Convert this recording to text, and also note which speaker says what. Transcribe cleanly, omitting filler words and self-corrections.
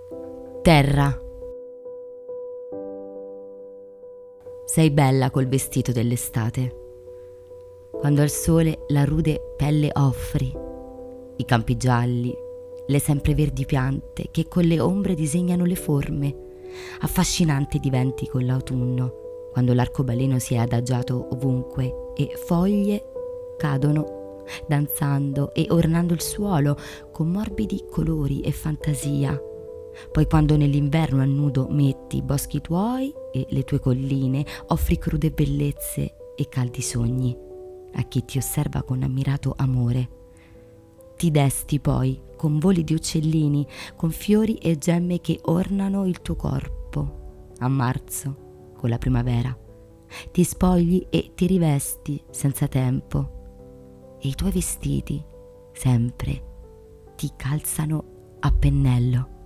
Speaker 1: Terra. Sei bella col vestito dell'estate, quando al sole la rude pelle offri, i campi gialli, le sempreverdi piante che con le ombre disegnano le forme. Affascinante diventi con l'autunno, quando l'arcobaleno si è adagiato ovunque e foglie cadono, danzando e ornando il suolo con morbidi colori e fantasia. Poi quando nell'inverno a nudo metti i boschi tuoi e le tue colline, offri crude bellezze e caldi sogni a chi ti osserva con ammirato amore. Ti desti poi con voli di uccellini, con fiori e gemme che ornano il tuo corpo. A marzo, con la primavera, ti spogli e ti rivesti senza tempo. E i tuoi vestiti, sempre, ti calzano a pennello.